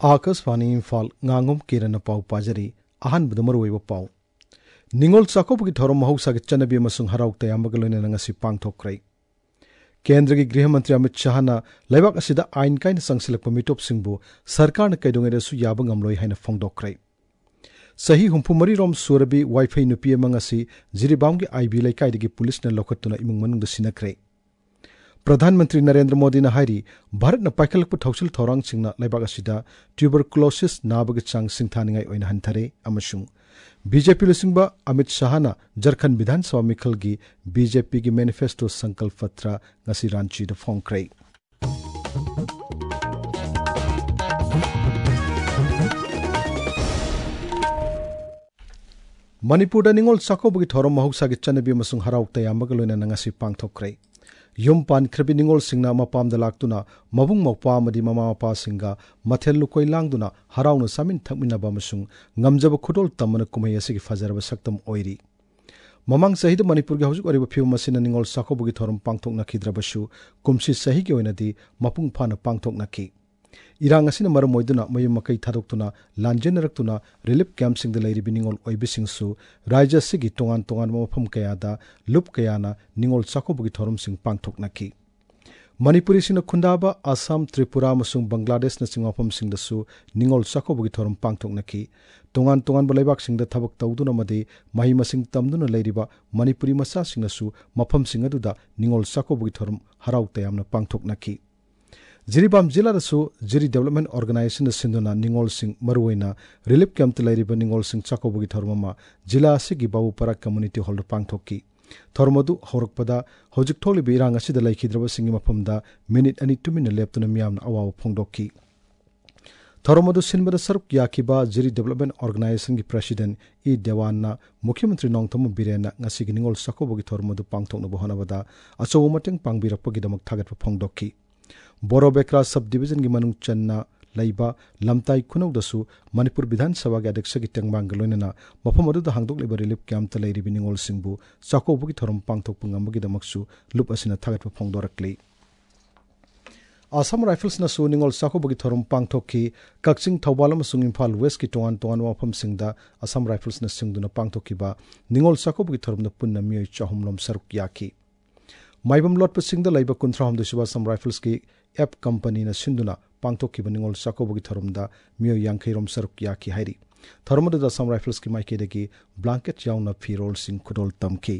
आकाशवाणी इम्फाल nganगम किरण पाउ पाजरी अहन बदमरवे पाउ निंगोल चाकोबगी थौरम महौसागी चनबी अमसुंग हराउ तयामग लोइना ngasi पांगथोक्रै केंद्र की गृह मंत्री अमित शाह ना लेबाक असिदा आइन काइन संगसिलक मिटोप सिंगबु सरकार न कैदोंगेदसु याब ngamloi हाइना फोंगदोक्रै सही हुंफुमरी रोम सुरबी वाइफाई नुपी अमंगसी जिरिबांगी आईबी लेकाइदगी पुलिस न लोखतुना इमुंग मनुंग सिनख्रै प्रधानमंत्री नरेंद्र मोदी ने हारी भारत न पाइखलक थौसिल थौरांग सिंगना लेबाक असिदा ट्यूबरकुलोसिस नाबग चांग सिंथानिंगाई ओइन हंथरे अमसुंग बीजेपी लुसिंगबा अमित शाह ना झारखंड विधानसभा मिखलगी बीजेपी की मैनिफेस्टो संकल्प पत्र ngasi रांची द फोंख्रै मणिपुर निंगोल चाकोबगी थौरम महौसागी चनबी अमसुंग हराउ तयामग लोइना ngasi पांगथोक्रै युम पानख्रबी निंगोल सिंगना मपामदा लाक्तुना मबुंग मौपा अमदी ममा मपा सिंगा मथेल लुकोई लांगदुना हराउना सामिन थकमिनाबा अमसुंग ngamjaba खुदोल तमना कुमई असगी फजरब सक्तम ओइरी ममांग सहिद मणिपुर के हौजुक अरिबा फिल्म मसिना निंगोल चाकोबगी थौरम पांगथोकनाखिद्रबसु कुमसि सही के ओइनादि मपुंग फाना पांगथोकनाखि इरांग असिना मरम ओइदुना मयुम मकई थादोक्तुना लांजेनरक्तुना रिलीफ कैंप सिंगद लैरिबि निंगोल ओइबिसिंगसु राज्य सिगी तोंगान तोंगान मफम कयादा लुप कयाना निंगोल चाकोबगी थौरम सिंग पांगथोकनाखि मणिपुरी सिंह खुंदाबा आसाम त्रिपुरा अमसुंग बांग्लादेश न सिंग मफम सिंगदसु निंगोल चाकोबगी थौरम पांगथोकनाखि तोंगान तोंगान बलैबाक सिंगदा थबक तौदुना मदि महि मसिंग तमदुना लैरिबा मणिपुरी मसा सिंगसु मफम सिंग अदुदा निंगोल चाकोबगी थौरम हराउ तयामना पांगथोकनाखि जिरीबाम जिला जिरी डेवलपमेंट ऑर्गेनाइजेशन सिंधुना निंगोल सिंह मरुइना रिलीफ कैंप लैरिबा निंगोल सिंह चाकोबगी थौरममा जिला असिगी बाबूपरा कम्युनिटी हॉल पांगथोकी थौरमदु हौरकपदा हौजिक थोलिबि इरांग असिदा लैखिद्रबा सिंगी मफमदा मिनिट अनि तुमिन लेप्तुना मियामना अवाव फोंदोकी थौरमदु सिनबदा सरुक याखिबा जिरी डेवलपमेंट ऑर्गेनाइजेशन की प्रेसिडेंट ई देवानना मुख्यमंत्री नोंगथम बिरेना ngasi निंगोल चाकोबगी थौरमदु पांगथोकनबो होनाबदा अचौ मटेंग पांगबिरकपगिदमक थागतप फोंदोकी बोरो बेक्रा सब डिवीजन की मनुंग चन्ना लैबा लमताई खुनौदसु मणिपुर विधानसभा के अध्यक्ष की टेंगबांग लोइनना मफम अदुदा हांगदोकलेबा रिलीफ कैंप लैरिबि निंगोल सिंहबु चाकोबगी थौरम पांगथोकपु ngamबगिदमकसु लुप असिना थागतप फोंदोरक्ले आसाम राइफल्स न सु निंगोल चाकोबगी थौरम पांगथोकी कक्सिंग थौबाल अमसुंग इम्फाल वेस्ट की तोंगान तोंगान मफम सिंगदा आसाम राइफल्स न सिंगदुना पांगथोकीबा निंगोल चाकोबगी थौरम पुन्ना मियोय चाहुमलम सरुक याखी माइबम लॉट सिंगदा लैबा 19 सुबा आसाम राइफल्स की एप कंपनी न सिंधुना पांगथोकीबा निंगोल चाकोबगी थौरमदा मियो यांखैरोम सरुक याखी हाइरी थौरमदा आसाम राइफल्स की माइकेदगी ब्लैंकेट याउना फिरोल सिंह खुदोल तमकी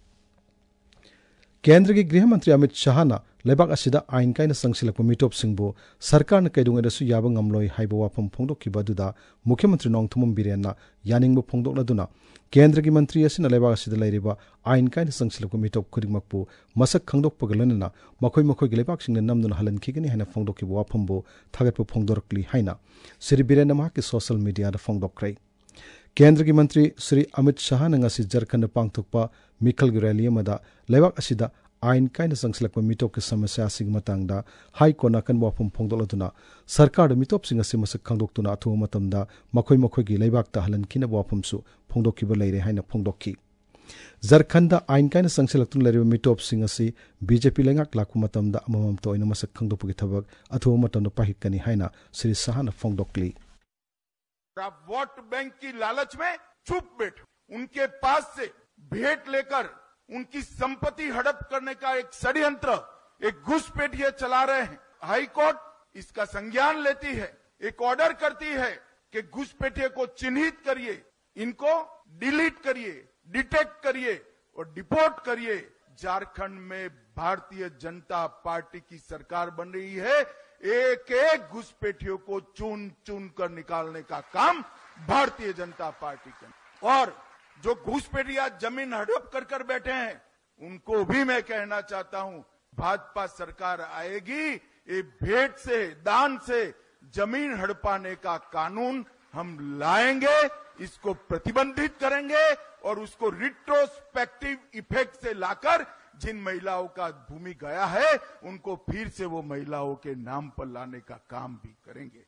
केंद्र की गृह मंत्री अमित शाह ना लेबाक असिदा आइन काइन संगसिलक मिटोप सिंहबु सरकार न कैदुंगेदसु याब ngamloi हाइबा वाफम फोंदोकीबा दुदा मुख्यमंत्री नोंगथम बिरेना यानिंगबु फोंदोकलदुना केंद्र की मंत्री असिना लेबाक असिदा लैरिबा आइन काइन संगसिलक मिटोप खुदिमकपु मसक खंगदोकपगलनना मखोय मखोय लेबाक सिंगना नमदुना हलनखिगनि हाइना फोंदोकीबा वाफमबु थागतपु फोंदोरक्ली हाइना श्री बिरेना माके सोशल मीडिया दा फोंदोक्रै केंद्र की मंत्री श्री अमित शाह ने ngasi झारखंड पांगथोकपा मिखल की रैली अमदा लेबाक असिदा आइन काइन संगसिलक मिटोप के समस्या सिंग मतंगदा हाई कोर्ट नाकन वाफम फोंदोलदुना सरकार मिटोप सिंग असि मसक खंगदोक्तुना अथु मतमदा मखोय मखोय की लेबाक ता हलनखिना वाफमसु फोंदोकीबा लैरे हाइना फोंदोकी झारखंड आइन काइन संगसिलक लैरिबा मिटोप सिंग असि बीजेपी लेंगाक लाकु मतमदा अममम तोइना मसक खंगदोपगी थबक अथु मतमदा पाहिकनी हाइना श्री शाह न फोंदोकली आप वोट बैंक की लालच में चुप बैठो उनके पास से भेंट लेकर उनकी संपत्ति हड़प करने का एक षड्यंत्र एक घुसपैठिया चला रहे हैं हाई कोर्ट इसका संज्ञान लेती है एक ऑर्डर करती है कि घुसपैठिए को चिन्हित करिए इनको डिलीट करिए डिटेक्ट करिए और डिपोर्ट करिए झारखंड में भारतीय जनता पार्टी की सरकार बन रही है एक एक घुसपैठियों को चुन चुन कर निकालने का काम भारतीय जनता पार्टी का और जो घुसपैठिया जमीन हड़प कर बैठे हैं उनको भी मैं कहना चाहता हूं भाजपा सरकार आएगी ये भेंट से दान से जमीन हड़पाने का कानून हम लाएंगे इसको प्रतिबंधित करेंगे और उसको रिट्रोस्पेक्टिव इफेक्ट से लाकर जिन महिलाओं का भूमि गया है उनको फिर से वो महिलाओं के नाम पर लाने का काम भी करेंगे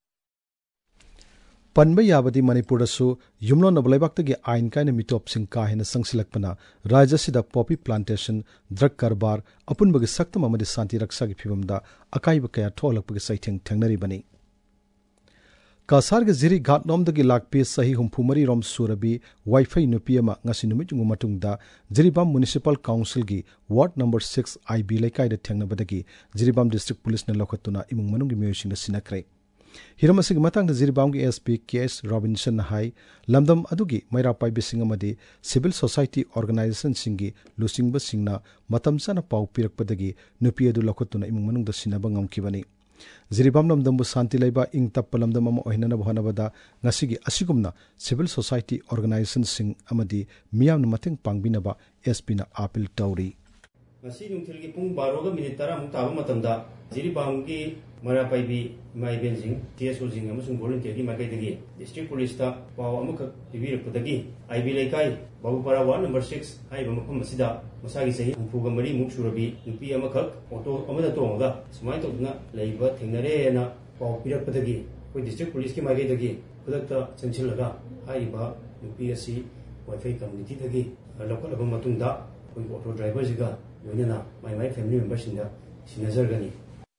पनबा याबदी मणिपुरदसु युमलो नबलैबाक्तगी आइन काइन मिटोप सिंग काहेन संगसिलकपना राज्यसिदा पॉपी प्लांटेशन ड्रग कारबार अपुनबगी सक्तम अमदि शांति रक्षा की फिवमदा अकाइब कया थोलकपगी सैथेंग थेंगनरिबनी Kasar ge ziri ghat nom dagi lakpi sahi humphumari rom surabi wifi nupi ama ngasi numit jungu matungda Jiribam Municipal Council gi Ward number 6 IB laikai da thengna badagi Jiribam District Police na lokhatuna imung manung gi miyosing da sinakre Hiramasi gi matang da Jiribam gi SP KS Robinson na hai lamdam adugi maira pai bising amadi civil society organization singi lusingba singna matam sana pau pirak padagi nupi adu lokhatuna imung manung da sinaba ngamkibani Jiribam lamdambu santi laiba ing tappa lamdam ama ohinana bhanabada ngasigi asigumna civil society organization sing amadi miyamna mateng pangbinaba SP na appeal tawri ngasi nungthilgi pung 12 minute 10 muk taba matamda Jiribam gi marapaibi mai benzing TSO jing amasung volunteer gi magai dagi district police ta paw amaka tibirakudagi IB laikai Bagupara Ward number 6 haiba mafam asida masagi sahi humpuga mari muk surabi nupi amakak auto amada tonga sumai tokna laiba thengnare na paw pirakudagi koi district police ki magai dagi kudakta chanchilaga haiba nupi asi wifi community dagi local aba matungda koi auto driver jiga yoinana mai family members inda sinazargani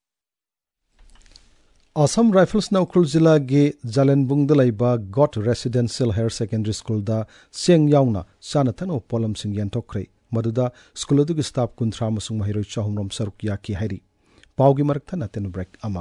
Assam Rifles na Ukrul Zilla ge Jalanbung dalaiba Got Residential Higher Secondary School da seng yauna sana thano polam sing yanthokre maduda school adu gi staff kunthra masung mahiroi chahumrom saruk yaki hairi paugi marak thana ten break ama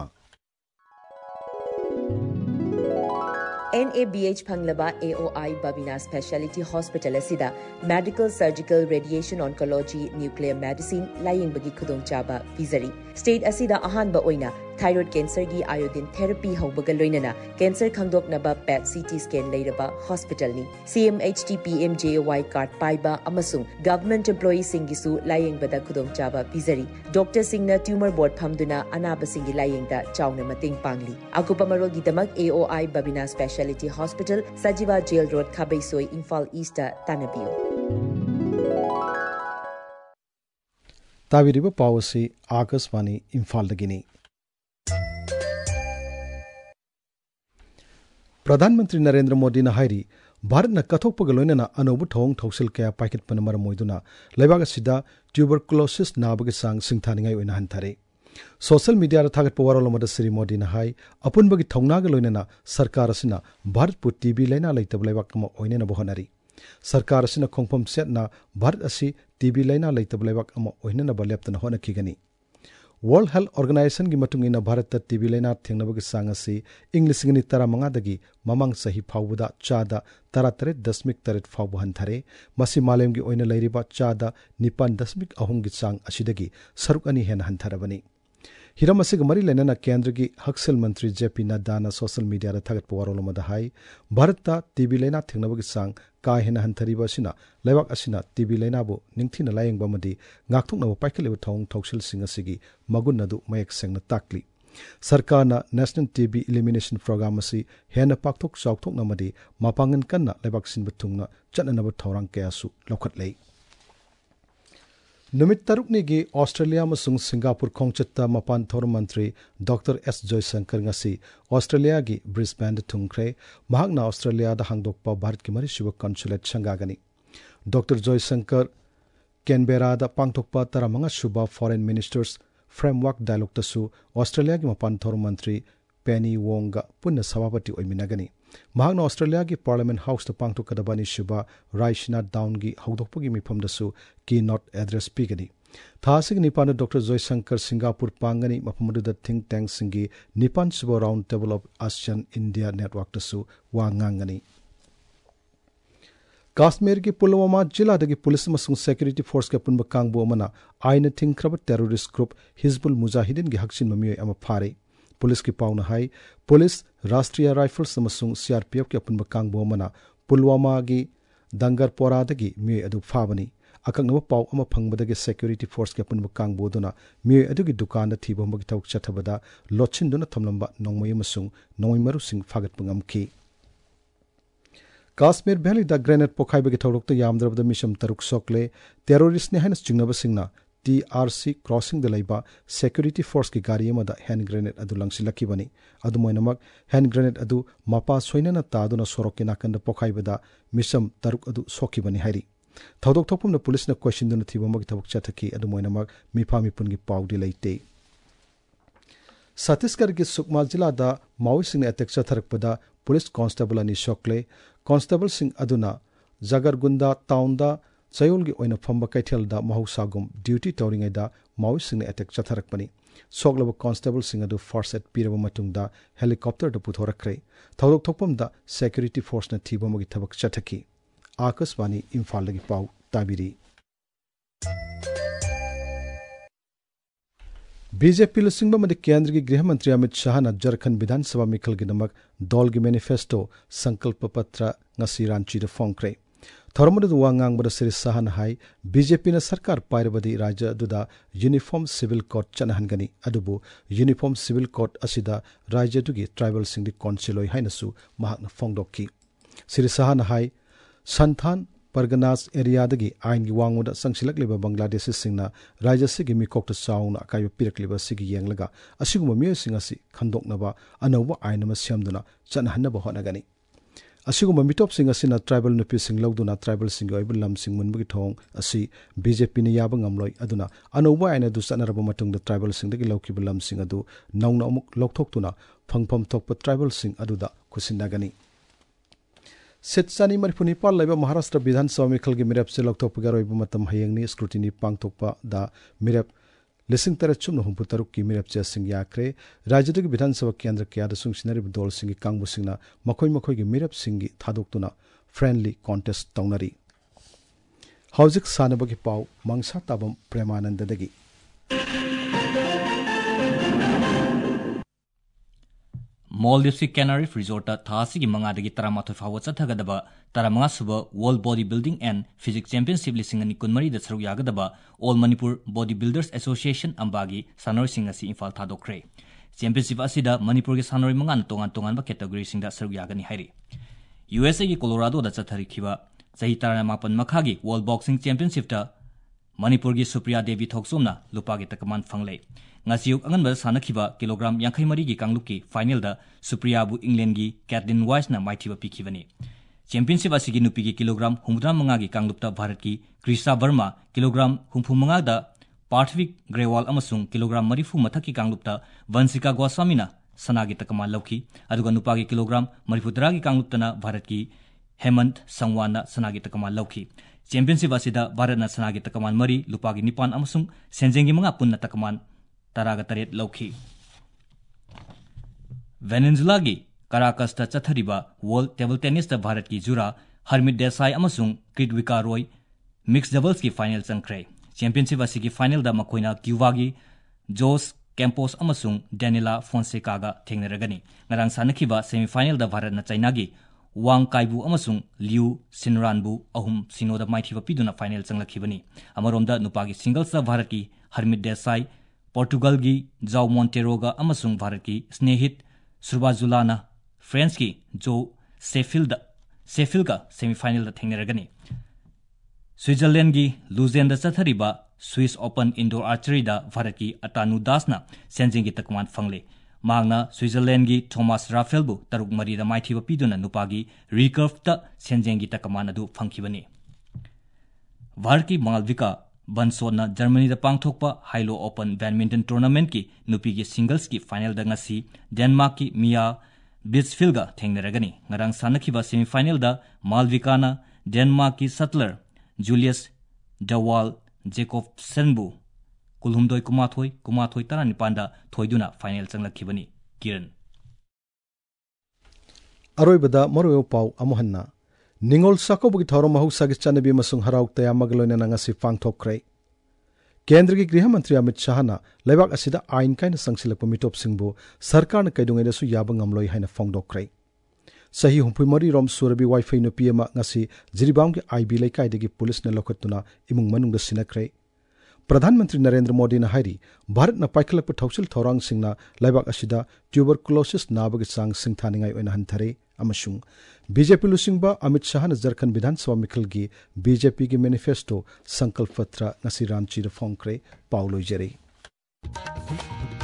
NABH Panglaba AOI Babina Specialty Hospital asida Medical Surgical Radiation Oncology Nuclear Medicine Laying Bagi Khudong Chaba Pizari State asida ahanba oina thyroid cancer gi iodine therapy haubaga loinana cancer khangdoknaba PET CT scan leiraba hospital ni CMHT PMJY card paiba amasung government employee singisu layeng bada khudong chaba pizari doctor singna tumor board phamduna anaba singi layeng da chawna mating pangli akupa marol gi damak AOI Babina Specialty Hospital Sajiva Jail Road Khabaisoi Imphal East Tanabiu Tawiriba Pawasi Akaswani Imphal dagini Pradhanmantri Narendra Modi na hairi Bharat na kathokpaga loinana anobu thong thausil kaya paikit panamara moiduna laibaga sida tuberculosis nabaga sang singthaningai oina hanthare social media ra thagat pawarol mada Sri Modi na hai apunbagi thongnaga loinana sarkar asina Bharat pu TB laina laitab laibak kama oina na bohanari sarkar asina khongpham setna Bharat asi TB laina laitab laibak ama oina na baleptana hona kigani World Health Organization gi matung ina Bharat ta TB laina thengnabagi sangasi English ni tara manga dagi mamang sahi phawuda chada taratare dasmik taret phawbu hanthare masi malem gi oina lairiba chada nipan dasmik ahum gi sang asidagi saruk ani hen hantharabani Hiram asig mari lenana kendra gi Haksel Mantri JP Nadda na social media ra thagat pawarol mada hai Bharat ta TB laina thengnabagi sang ka hena hanthariba sina laibak asina TB laina bo ningthina layeng bamadi ngakthukna paikhaleba thong thausil singasigi magun nadu mayak sengna takli sarkarna National TB Elimination Program asi hena pakthok chawthok namadi mapangan kanna laibak sinba thungna chananaba thorang kayasu lokhatlei Numit tarukni gi Australia masung Singapore khongchatta mapan thor mantri Dr. S. Joysankar ngasi Australia gi Brisbane thungkre mahakna Australia da hangdokpa Bharat ki mari shiva consulate sangagani Dr. Joysankar Canberra da pangthokpa taramanga shuba foreign ministers framework dialogue tasu Australia gi mapan thor mantri Penny Wong ga punna sabapati oiminagani mahakna Australia gi Parliament House ta pangthokadabani shuba Raishna Down gi hawdokpagi mifam dasu keynote address pigani thasig nipana Dr. Joysankar Singapore pangani mafamadu da think tank singi nipan shuba round table of ASEAN India network tasu wangangani Kashmir ki Pulwama jila dagi police masung security force ka punba kangbo amana aina thingkraba terrorist group Hizbul Mujahideen gi haksin mamioi ama phare Police ki pauna hai Police Rashtriya Rifles amasung CRPF ki apunba kangbo amana Pulwama gi Dangar Pora dagi mioi adu phabani akaknaba paw ama phangbadagi security force ki apunba kangbo duna mioi adugi dukan da thiba magi tawk chathabada lochin duna thamlamba nongmai amasung nongmai maru sing phagat pangamki Kashmir Valley da grenade pokhaibagi thawrokta yamdrabda misham taruk sokle terrorist ne hanas chingnaba singna TRC crossing the laiba security force ki gari amada hand grenade adu langsilakibani adu moinamak hand grenade adu mapa soinana taduna sorokina kanda pokhaibada misam taruk adu sokibani hairi thodok thopumna police na question duna thiba magi thabuk chathaki adu moinamak mipha mipun gi pawdi leite Chhattisgarh की सुकमा जिला दा माओइसिंग ने attack चथरकपदा police constable अनि सोकले constable सिंह अदुना Jagargunda town दा चयोल की ओइना फंबा कैथेल दा महौसागुम ड्यूटी तौरिंगै दा माओइसिंग ने अटैक चथरकपनी सोकलब कांस्टेबल सिंह अदु फर्स्ट एड पीरबा मतुंगदा हेलीकॉप्टर दा पुथोरखरे थौदोक थोकपम दा सिक्योरिटी फोर्स ने थीबमगी थबक चथकी आकाशवाणी इम्फाल लगी पाउ ताबिरी बीजेपी लुसिंगबा मदि केंद्र की गृह मंत्री अमित शाह न झारखंड विधानसभा मिखल की नमक दल की मैनिफेस्टो संकल्प पत्र ngasi रांची द फोंक्रे थरमद वांगांग बद श्री शाह न हाई बीजेपी न सरकार पाइरबदी राज्य दुदा यूनिफॉर्म सिविल कोड चनहनगनी अदुबु यूनिफॉर्म सिविल कोड असिदा राज्य दुगी ट्राइबल सिंग कौंसिलोय हाइनसु महाकन फोंगदोकी श्री शाह न हाई संथान परगनास एरिया दगी आइन की वांगोद संगसिलकलिबा बांग्लादेशी सिंगना राज्य सिगी मिकोक्ट चाउना अकायब पिरकलिबा सिगी येंगलगा असिगुम मियोसिंग असि खंदोकनबा अनौबा आइन अमा सेमदुना चनहन्नबा होनगनी असिगुम मिटोप सिंग असिना ट्राइबल नुपि सिंग लौदुना ट्राइबल सिंग ओइब लम सिंग मुनबगी थोंग असि बीजेपी ने याबा ngamloi अदुना अनौबा आइन अदु चनरबा मतुंगदा ट्राइबल सिंग दगी लौकिबा लम सिंग अदु नौना अमुक लौथोक्तुना फंगफम थोकपा ट्राइबल सिंग अदुदा खुसिनगनी सेट चानी मरिफुनिपाल लेबा महाराष्ट्र विधानसभा मिखल की मिरप से लौथोकपगारोइबा मतम हयेंगनी स्क्रूटिनी पांगथोकपा दा मिरप लिसिंग तरह चुम्न हुंपु तरुक की मिरप चे सिंग याक्रे राज्य की विधानसभा केंद्र क्या सुंगसिनरिब दल सिंग कांगबु सिंगना मखोय मखोय की मिरप सिंग थादोक्तुना फ्रेंडली कॉन्टेस्ट तौनरी हौजिक सानबगी पाउ मंगसा ताबम प्रेमानंददगी Maldives की कैनरी रिजोर्ट थासी की मंगादगी तरामाथोय फाव चथगदबा तरामंगा सुब world body building and physics championship लिसिंग अनि कुनमरी द सरुक यागदबा all Manipur body builders association अंबागी सानोरी सिंग असि इम्फाल थादोखरे चैंपियनशिप असिदा मणिपुर के सानोरी मंगान तोंगान तोंगान कैटेगरी सिंग द सरुक यागनी हाइरि यूएसए की कोलोराडो द चथरिखिबा सही तरामापन मखागी वर्ल्ड बॉक्सिंग चैंपियनशिप ता मणिपुर की सुप्रिया देवी थोकसोमना लुपागी तकमान फंगले ngasiuk angan sanakhiba kilogram 53 gi kangluk ki final da supriya bu england gi Kathleen Weiss na maithiba pikhibani championship asigi nupi gi kilogram 65 gi kangluk ta bharat ki Krisha Verma kilogram 65 da Parthvik Grewal amasung kilogram 30 mathak ki kangluk ta Vansika Goswami na sanagi takama lauki aduga nupa gi kilogram 30 gi kangluk ta na bharat ki Hemant Sangwan na sanagi takama lauki championship asida bharat na sanagi takaman mari lupa gi nipan amasung senjengi manga punna takaman तरागा तरेत लौखी Venezuela की Caracas चथरिबा world table tennis Bharat की जुरा हरमित देसाई अमसुंग Krithwika Roy mix doubles की final चंख्रे चैंपियनशिप की फाइनल दा मखोइना क्यूबा की जोस कैंपोस अमसुंग डेनिला फोन्सेकागा थेंगनरगनी ngarang sanakhiba सेमीफाइनल दा भारत ना चाइना की वांग काइबु अमसुंग लिउ सिनरानबु अहुम सिनोदा माइथिबा पिदुना फाइनल चंगलखिबनी अमरोमदा नुपा की सिंगल्स दा भारत की हरमित देसाई पोर्टुगल की जाओ मोंटेरोगा अमसुंग भारत की स्नेहित सुरबाजुलाना फ्रांस की जो सेफिल का सेमीफाइनल दा थेंगनरगनी स्विट्जरलैंड की लुजेन दा चथरिबा स्विस ओपन इंडोर आर्चरी दा भारत की अतानु दासना सेंजिंग की तकमान फंगले मांगना स्विट्जरलैंड की थॉमस राफेलबु तरुक मरी दा माइथिबा पिदुना नुपागी रिकर्व ता सेंजिंग की तकमान अदु फंगखिबनी भारत की मालविका बंसोना जर्मनी दा पांगथोकपा हाइलो ओपन बैडमिंटन टूर्नामेंट की नुपी की सिंगल्स की फाइनल दा ngasi डेनमार्क की मिया ब्लिट्जफील्ड थेंगनरगनी ngarang sanakhiba सेमीफाइनल दा मालविकाना डेनमार्क की सटलर जूलियस डवाल जेकोब्सनबु कुलहुमदोय कुमाथोय तरा निपांदा थोइदुना फाइनल चंगलखिबनी किरण अरोइबदा मरोयो पाउ अमोहन्ना निंगोल साकोबगी थौरम महौसागी चनबी मसुंग हराउक तयामग लोइना ngasi पांगथोकरे केंद्र की गृह मंत्री अमित शाह ना लेबाक असिदा आइन काइन संगसिलक मिटोप सिंगबु सरकार न कैदुंगैदसु याब ngamloi हाइना फोंगदोकरे सही हुंपुमरी रोम सुरबी वाईफाई नो पीएमा ngasi जिरिबाम के आईबी लेकाइदगी पुलिस ने लोखतुना इमुंग मनुंग सिनक्रे प्रधानमंत्री नरेंद्र मोदी ने हाइरी भारत न पाइखलक थौसिल थौरांग सिंगना लेबाक असिदा ट्यूबरकुलोसिस नाबगी चांग सिंगथानिंगाई ओइना हंथरे अमसुंग बीजेपी लुसिंगबा अमित शाह ने झारखंड विधानसभा मिखल की बीजेपी की मैनिफेस्टो संकल्प पत्र ngasi रांची द फोंक्रे पाउलोइजरे